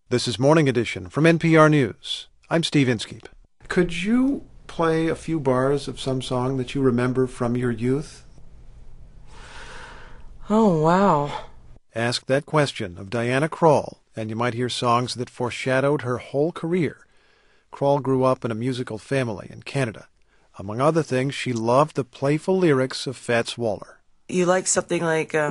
This is Morning Edition from NPR News. I'm Steve Inskeep. Could you play a few bars of some song that you remember from your youth? Oh, wow. Ask that question of Diana Krall, and you might hear songs that foreshadowed her whole career. Krall grew up in a musical family in Canada. Among other things, she loved the playful lyrics of Fats Waller. You like something like, Up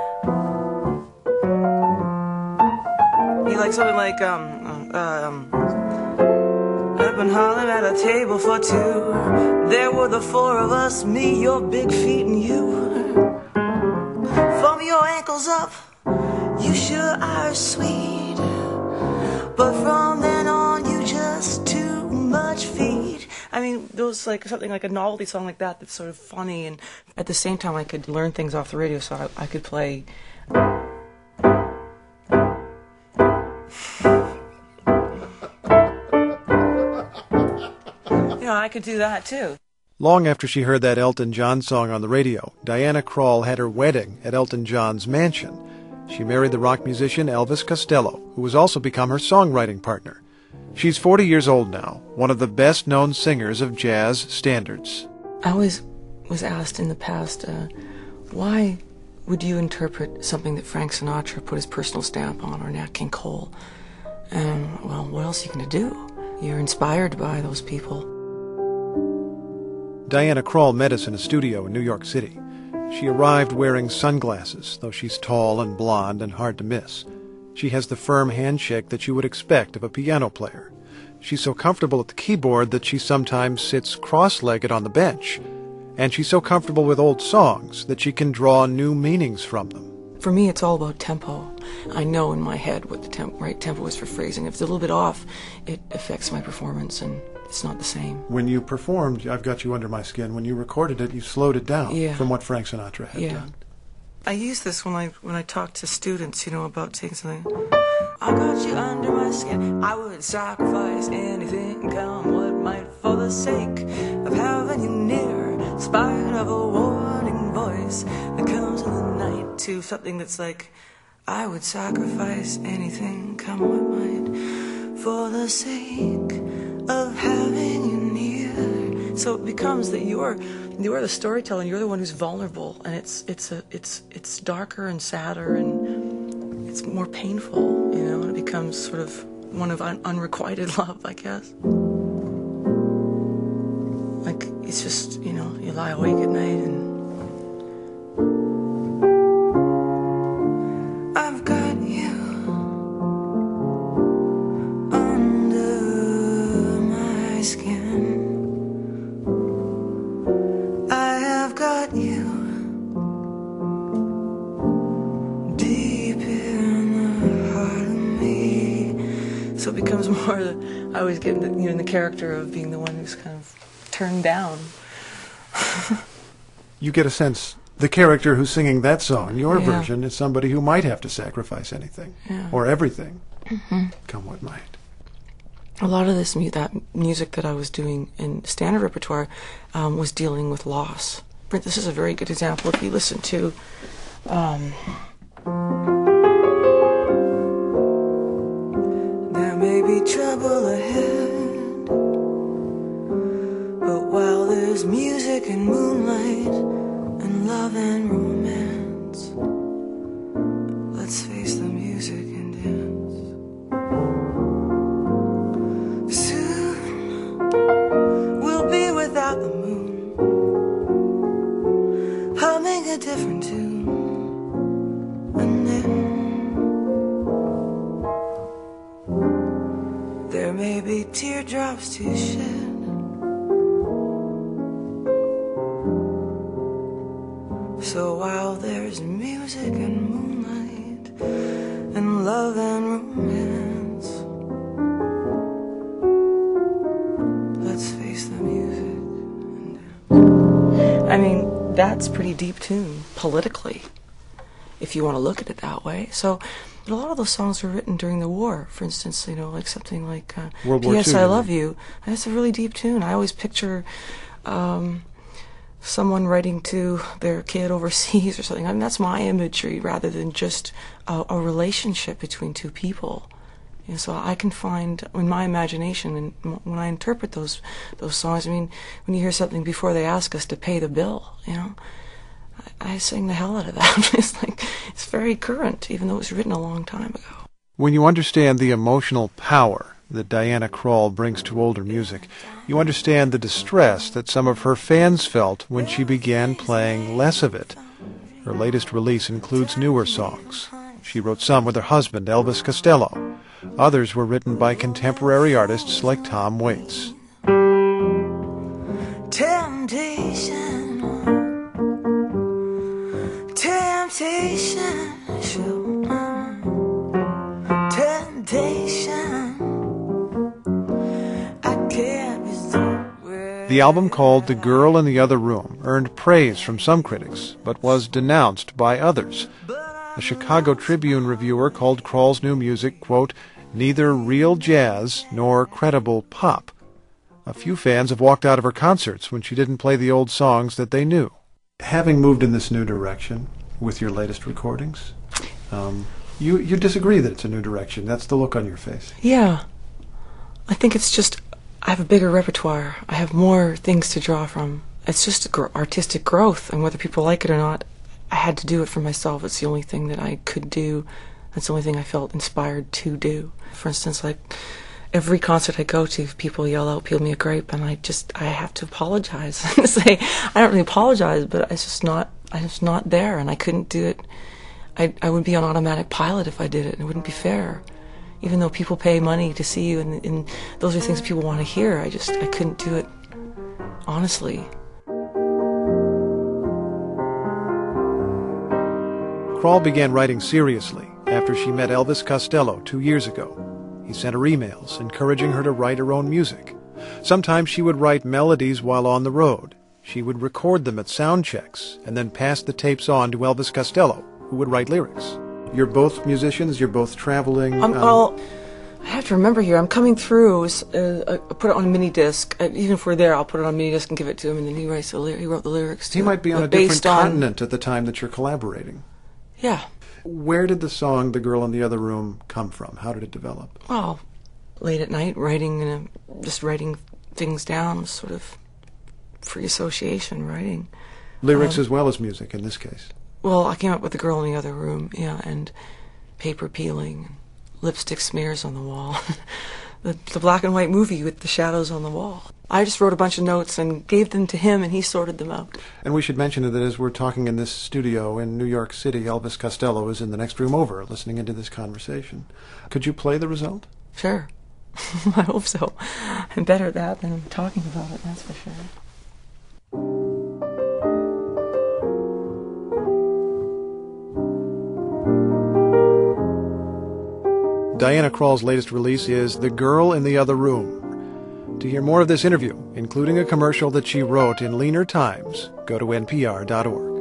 in Harlem at a table for two, there were the four of us, me, your big feet, and you. From your ankles up, you sure are sweet, but from then on, you just too much feed. I mean, there was like something like a novelty song like that that's sort of funny, and at the same time, I could learn things off the radio, so I could play. I could do that too. Long after she heard that Elton John song on the radio, Diana Krall had her wedding at Elton John's mansion. She married the rock musician Elvis Costello, who has also become her songwriting partner. She's 40 years old now, one of the best-known singers of jazz standards. I always was asked in the past, why would you interpret something that Frank Sinatra put his personal stamp on, or Nat King Cole? And, well, what else are you going to do? You're inspired by those people. Diana Krall met us in a studio in New York City. She arrived wearing sunglasses, though she's tall and blonde and hard to miss. She has the firm handshake that you would expect of a piano player. She's so comfortable at the keyboard that she sometimes sits cross-legged on the bench. And she's so comfortable with old songs that she can draw new meanings from them. For me, it's all about tempo. I know in my head what the right tempo is for phrasing. If it's a little bit off, it affects my performance, and it's not the same. When you performed I've Got You Under My Skin, when you recorded it, you slowed it down from what Frank Sinatra had done. I use this when I talk to students, about saying something. I got you under my skin. I would sacrifice anything, come what might, for the sake of having you near, in spite of a warning voice that comes in the night, to something that's like, I would sacrifice anything, come what might, for the sake of having you near. So it becomes that you are the storyteller, and you're the one who's vulnerable, and it's darker and sadder, and it's more painful, and it becomes sort of one of unrequited love, I guess. Like, it's just, you lie awake at night and I've got you under my skin. I have got you deep in the heart of me. So it becomes more I always get in the character of being the one who's kind of turned down. You get a sense the character who's singing that song, your version, is somebody who might have to sacrifice anything or everything, come what might. A lot of that music that I was doing in standard repertoire was dealing with loss. This is a very good example. If you listen to there may be trouble ahead, but while there's music and moonlight and love and romance, let's face the music and dance. Soon we'll be without the moon, humming a different tune, and then there may be teardrops to shed, so while there's music and moonlight and love and romance, let's face the music and dance. I mean, that's pretty deep tune, politically, if you want to look at it that way. So a lot of those songs were written during the war. For instance, like something like P.S. I Love You. That's a really deep tune. I always picture someone writing to their kid overseas or something. I mean, that's my imagery rather than just a relationship between two people. You know, so I can find in my imagination, and when I interpret those songs, I mean, when you hear something before they ask us to pay the bill, you know, I sing the hell out of that. It's very current, even though it was written a long time ago. When you understand the emotional power that Diana Krall brings to older music, you understand the distress that some of her fans felt when she began playing less of it. Her latest release includes newer songs. She wrote some with her husband, Elvis Costello. Others were written by contemporary artists like Tom Waits. Temptation, temptation, temptation. I can't be somewhere. The album, called The Girl in the Other Room, earned praise from some critics, but was denounced by others. A Chicago Tribune reviewer called Krall's new music, quote, neither real jazz nor credible pop. A few fans have walked out of her concerts when she didn't play the old songs that they knew. Having moved in this new direction with your latest recordings, you disagree that it's a new direction. That's the look on your face. Yeah. I think it's just, I have a bigger repertoire. I have more things to draw from. It's just artistic growth, and whether people like it or not, I had to do it for myself. It's the only thing that I could do. That's the only thing I felt inspired to do. For instance, like every concert I go to, people yell out, "Peel me a grape," and I have to apologize and say, I don't really apologize, but I'm just not there, and I couldn't do it. I would be on automatic pilot if I did it, and it wouldn't be fair. Even though people pay money to see you, and those are things people want to hear, I couldn't do it honestly. Krall began writing seriously after she met Elvis Costello 2 years ago. He sent her emails encouraging her to write her own music. Sometimes she would write melodies while on the road. She would record them at sound checks and then pass the tapes on to Elvis Costello, who would write lyrics. You're both musicians, you're both traveling. Well, I have to remember here, I'm coming through, I put it on a mini disc. Even if we're there, I'll put it on a mini disc and give it to him, and then he wrote the lyrics to it. He might be on a different continent at the time that you're collaborating. Yeah. Where did the song "The Girl in the Other Room" come from? How did it develop? Well, late at night, just writing things down, sort of free association writing. Lyrics as well as music in this case. Well, I came up with "The Girl in the Other Room," yeah, and paper peeling, lipstick smears on the wall, the black and white movie with the shadows on the wall. I just wrote a bunch of notes and gave them to him, and he sorted them out. And we should mention that as we're talking in this studio in New York City, Elvis Costello is in the next room over, listening into this conversation. Could you play the result? Sure. I hope so. I'm better at that than talking about it, that's for sure. Diana Krall's latest release is The Girl in the Other Room. To hear more of this interview, including a commercial that she wrote in leaner times, go to npr.org.